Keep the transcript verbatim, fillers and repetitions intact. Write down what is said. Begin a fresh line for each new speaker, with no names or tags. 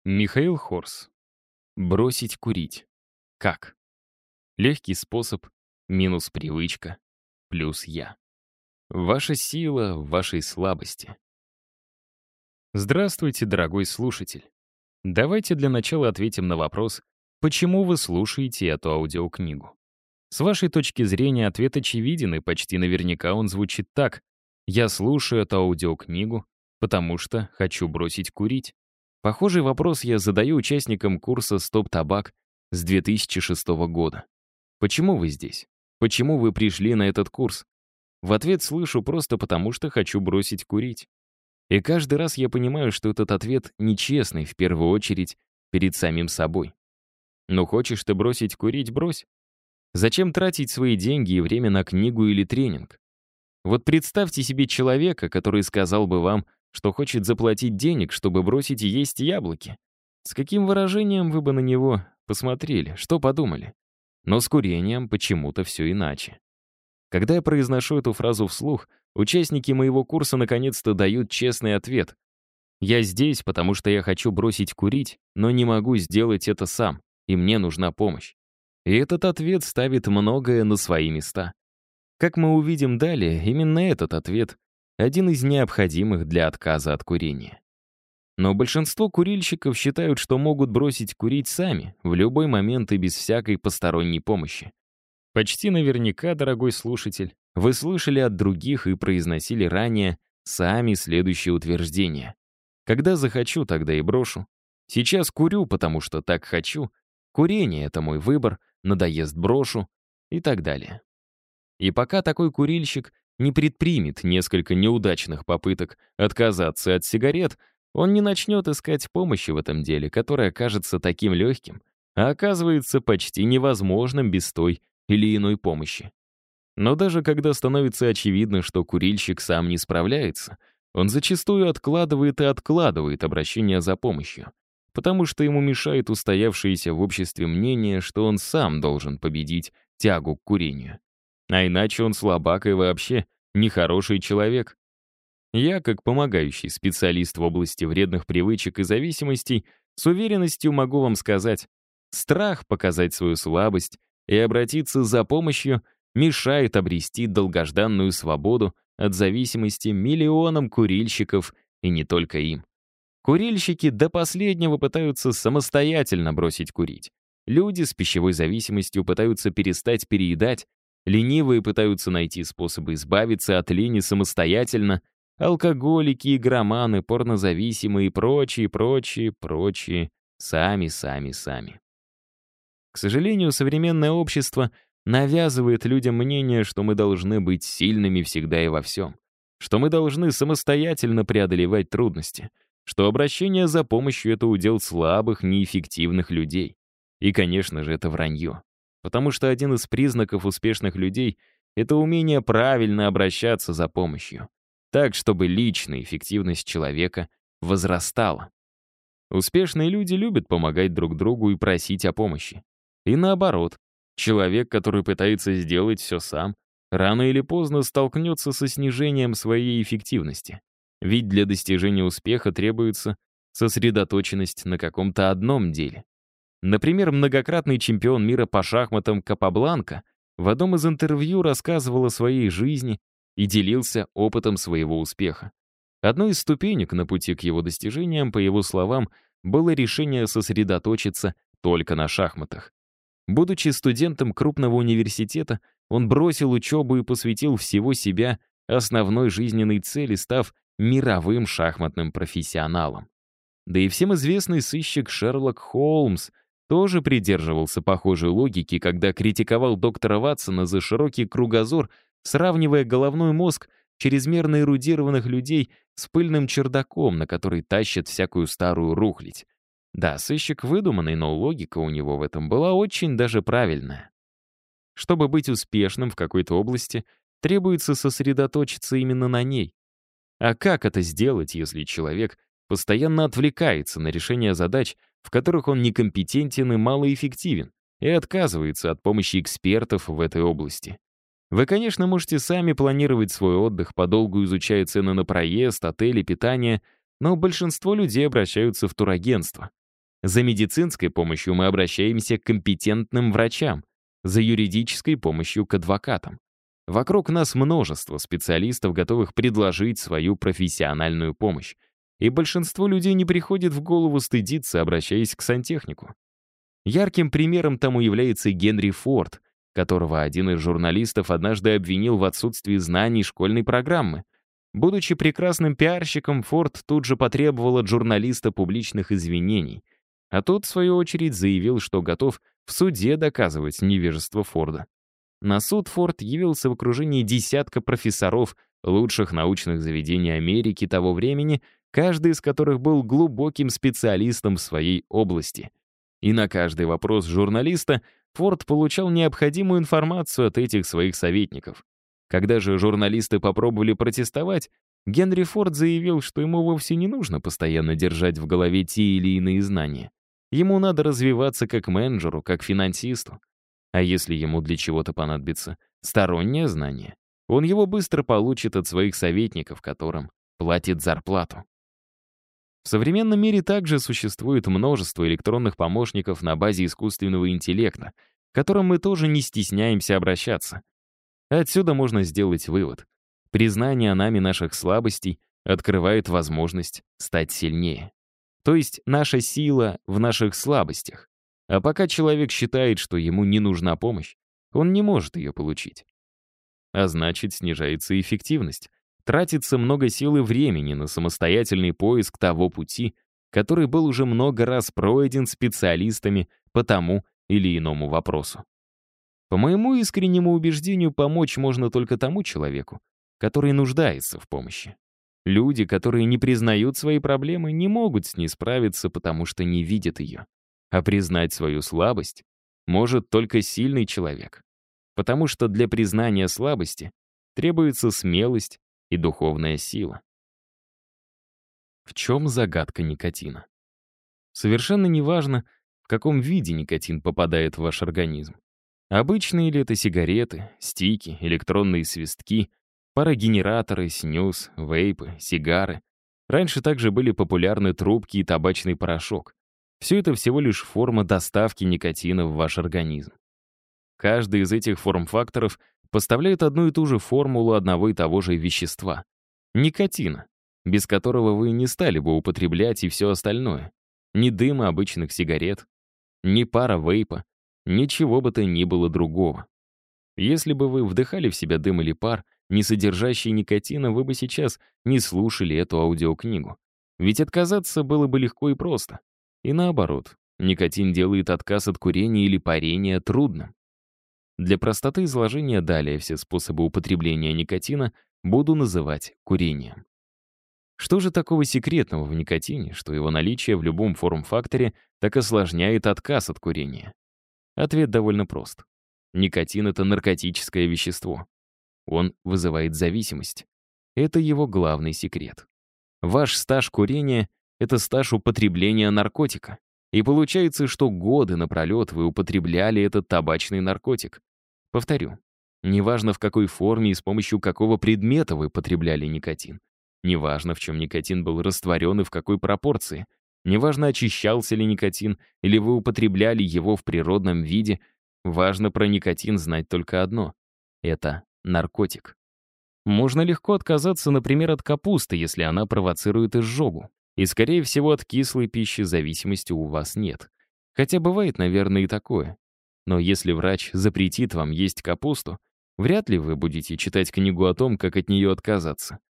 Михаил Хорс. Бросить курить. Как? Легкий способ, минус привычка, плюс я. Ваша сила в вашей слабости. Здравствуйте, дорогой слушатель. Давайте для начала ответим на вопрос, почему вы слушаете эту аудиокнигу. С вашей точки зрения ответ очевиден, и почти наверняка он звучит так. Я слушаю эту аудиокнигу, потому что хочу бросить курить. Похожий вопрос я задаю участникам курса «Стоп табак» с две тысячи шестого года. Почему вы здесь? Почему вы пришли на этот курс? В ответ слышу просто потому, что хочу бросить курить. И каждый раз я понимаю, что этот ответ нечестный, в первую очередь, перед самим собой. Ну хочешь ты бросить курить — брось. Зачем тратить свои деньги и время на книгу или тренинг? Вот представьте себе человека, который сказал бы вам, что хочет заплатить денег, чтобы бросить есть яблоки. С каким выражением вы бы на него посмотрели, что подумали? Но с курением почему-то все иначе. Когда я произношу эту фразу вслух, участники моего курса наконец-то дают честный ответ. Я здесь, потому что я хочу бросить курить, но не могу сделать это сам, и мне нужна помощь. И этот ответ ставит многое на свои места. Как мы увидим далее, именно этот ответ — один из необходимых для отказа от курения. Но большинство курильщиков считают, что могут бросить курить сами, в любой момент и без всякой посторонней помощи. Почти наверняка, дорогой слушатель, вы слышали от других и произносили ранее сами следующее утверждение. Когда захочу, тогда и брошу. Сейчас курю, потому что так хочу. Курение — это мой выбор, надоест — брошу и так далее. И пока такой курильщик не предпримет несколько неудачных попыток отказаться от сигарет, он не начнет искать помощи в этом деле, которое кажется таким легким, а оказывается почти невозможным без той или иной помощи. Но даже когда становится очевидно, что курильщик сам не справляется, он зачастую откладывает и откладывает обращение за помощью, потому что ему мешает устоявшееся в обществе мнение, что он сам должен победить тягу к курению. А иначе он слабак и вообще нехороший человек. Я, как помогающий специалист в области вредных привычек и зависимостей, с уверенностью могу вам сказать, страх показать свою слабость и обратиться за помощью мешает обрести долгожданную свободу от зависимости миллионам курильщиков и не только им. Курильщики до последнего пытаются самостоятельно бросить курить. Люди с пищевой зависимостью пытаются перестать переедать, ленивые пытаются найти способы избавиться от лени самостоятельно, алкоголики, игроманы, порнозависимые и прочие, прочие, прочие, сами, сами, сами. К сожалению, современное общество навязывает людям мнение, что мы должны быть сильными всегда и во всем, что мы должны самостоятельно преодолевать трудности, что обращение за помощью — это удел слабых, неэффективных людей. И, конечно же, это вранье. Потому что один из признаков успешных людей — это умение правильно обращаться за помощью, так, чтобы личная эффективность человека возрастала. Успешные люди любят помогать друг другу и просить о помощи. И наоборот, человек, который пытается сделать все сам, рано или поздно столкнется со снижением своей эффективности. Ведь для достижения успеха требуется сосредоточенность на каком-то одном деле. Например, многократный чемпион мира по шахматам Капабланка в одном из интервью рассказывал о своей жизни и делился опытом своего успеха. Одной из ступенек на пути к его достижениям, по его словам, было решение сосредоточиться только на шахматах. Будучи студентом крупного университета, он бросил учебу и посвятил всего себя основной жизненной цели, став мировым шахматным профессионалом. Да и всем известный сыщик Шерлок Холмс тоже придерживался похожей логики, когда критиковал доктора Ватсона за широкий кругозор, сравнивая головной мозг чрезмерно эрудированных людей с пыльным чердаком, на который тащат всякую старую рухлядь. Да, сыщик выдуманный, но логика у него в этом была очень даже правильная. Чтобы быть успешным в какой-то области, требуется сосредоточиться именно на ней. А как это сделать, если человек постоянно отвлекается на решение задач, в которых он некомпетентен и малоэффективен, и отказывается от помощи экспертов в этой области? Вы, конечно, можете сами планировать свой отдых, подолгу изучая цены на проезд, отели, питание, но большинство людей обращаются в турагентство. За медицинской помощью мы обращаемся к компетентным врачам, за юридической помощью к адвокатам. Вокруг нас множество специалистов, готовых предложить свою профессиональную помощь. И большинству людей не приходит в голову стыдиться, обращаясь к сантехнику. Ярким примером тому является Генри Форд, которого один из журналистов однажды обвинил в отсутствии знаний школьной программы. Будучи прекрасным пиарщиком, Форд тут же потребовал от журналиста публичных извинений, а тот, в свою очередь, заявил, что готов в суде доказывать невежество Форда. На суд Форд явился в окружении десятка профессоров лучших научных заведений Америки того времени, каждый из которых был глубоким специалистом в своей области. И на каждый вопрос журналиста Форд получал необходимую информацию от этих своих советников. Когда же журналисты попробовали протестовать, Генри Форд заявил, что ему вовсе не нужно постоянно держать в голове те или иные знания. Ему надо развиваться как менеджеру, как финансисту. А если ему для чего-то понадобится стороннее знание, он его быстро получит от своих советников, которым платит зарплату. В современном мире также существует множество электронных помощников на базе искусственного интеллекта, к которым мы тоже не стесняемся обращаться. Отсюда можно сделать вывод. Признание нами наших слабостей открывает возможность стать сильнее. То есть наша сила в наших слабостях. А пока человек считает, что ему не нужна помощь, он не может ее получить. А значит, снижается эффективность. Тратится много сил и времени на самостоятельный поиск того пути, который был уже много раз пройден специалистами по тому или иному вопросу. По моему искреннему убеждению, помочь можно только тому человеку, который нуждается в помощи. Люди, которые не признают свои проблемы, не могут с ней справиться, потому что не видят ее. А признать свою слабость может только сильный человек. Потому что для признания слабости требуется смелость и духовная сила. В чем загадка никотина? Совершенно неважно, в каком виде никотин попадает в ваш организм. Обычные ли это сигареты, стики, электронные свистки, парогенераторы, снюс, вейпы, сигары. Раньше также были популярны трубки и табачный порошок. Все это всего лишь форма доставки никотина в ваш организм. Каждый из этих форм-факторов поставляет одну и ту же формулу одного и того же вещества — никотина, без которого вы не стали бы употреблять и все остальное. Ни дыма обычных сигарет, ни пара вейпа, ничего бы то ни было другого. Если бы вы вдыхали в себя дым или пар, не содержащий никотина, вы бы сейчас не слушали эту аудиокнигу. Ведь отказаться было бы легко и просто. И наоборот, никотин делает отказ от курения или парения трудным. Для простоты изложения далее все способы употребления никотина буду называть курением. Что же такого секретного в никотине, что его наличие в любом форм-факторе так осложняет отказ от курения? Ответ довольно прост. Никотин — это наркотическое вещество. Он вызывает зависимость. Это его главный секрет. Ваш стаж курения — это стаж употребления наркотика. И получается, что годы напролет вы употребляли этот табачный наркотик. Повторю, неважно в какой форме и с помощью какого предмета вы потребляли никотин. Неважно, в чем никотин был растворен и в какой пропорции. Неважно, очищался ли никотин или вы употребляли его в природном виде. Важно про никотин знать только одно — это наркотик. Можно легко отказаться, например, от капусты, если она провоцирует изжогу. И, скорее всего, от кислой пищи зависимости у вас нет. Хотя бывает, наверное, и такое. Но если врач запретит вам есть капусту, вряд ли вы будете читать книгу о том, как от нее отказаться.